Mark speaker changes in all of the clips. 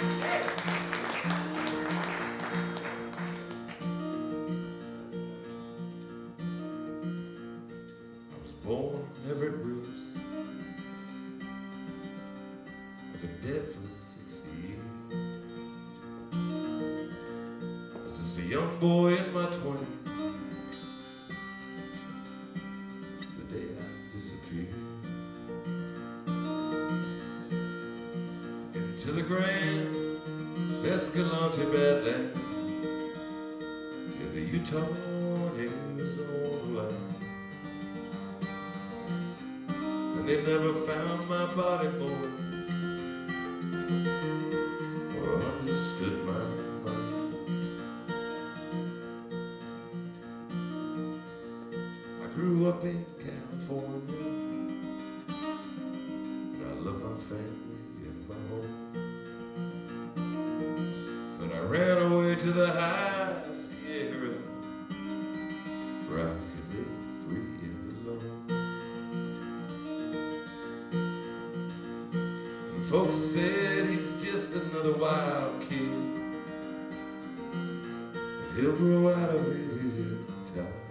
Speaker 1: Born Everett Bruce. I've been dead for 60 years. I was just a young boy in my 20s the day I disappeared into the Grand Escalante Badlands. Yeah, the Utah Arizona line. They never found my body, boys, or understood my mind. I grew up in California, and I love my family and my home. But I ran away to the high Sierra, where I could live free and alone. Folks said he's just another wild kid, and he'll grow out of it in time.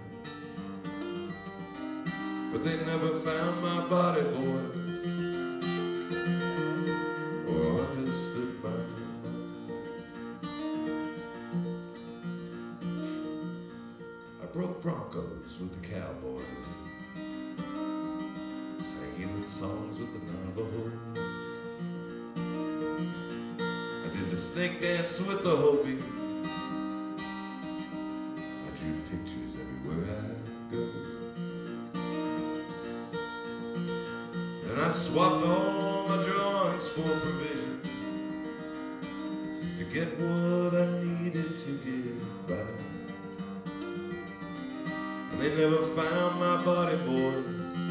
Speaker 1: But they never found my body, boys, or understood my mind. I broke Broncos with the Cowboys, sang heathen songs with the Navajo, the snake dance with the Hopi. I drew pictures everywhere I go. Then I swapped all my drawings for provisions, just to get what I needed to get by. And they never found my body, boys,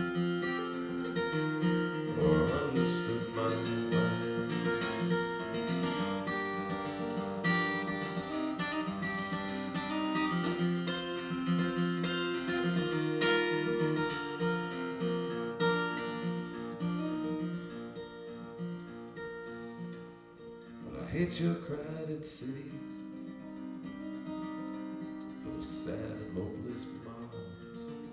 Speaker 1: or understood my mind. I hate your crowded cities, those sad and hopeless mobs.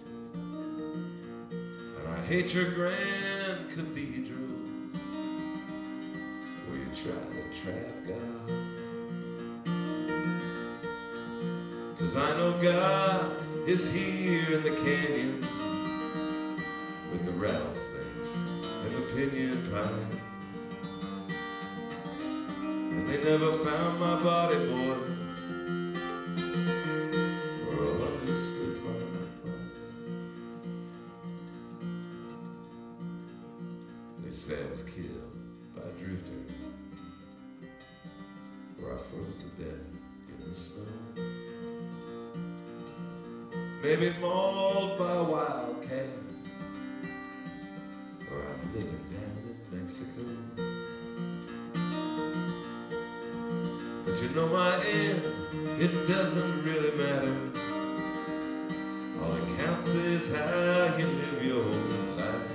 Speaker 1: And I hate your grand cathedrals, where you try to trap God. 'Cause I know God is here in the canyons, with the rattlesnakes and the pinyon pines. They never found my body, boys, or understood my mind. They say I was killed by a drifter, or I froze to death in the snow. Maybe mauled by a wildcat, or I'm living down in Mexico. But you know my end, it doesn't really matter. All that counts is how you live your life.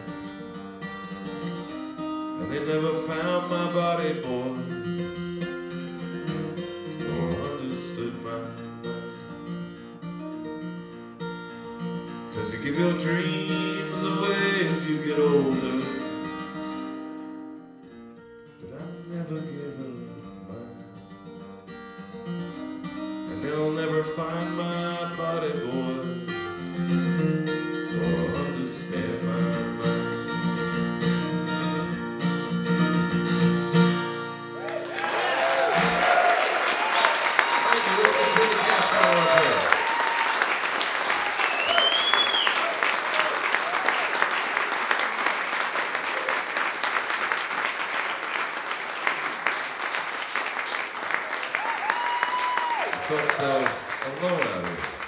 Speaker 1: And they never found my body, boys, or understood my mind. 'Cause you give your dreams away as you get older, but I never give up mine. They'll never find my body, boys, or understand my mind. Thank you. Let's get the cash out of here. I felt so alone out here.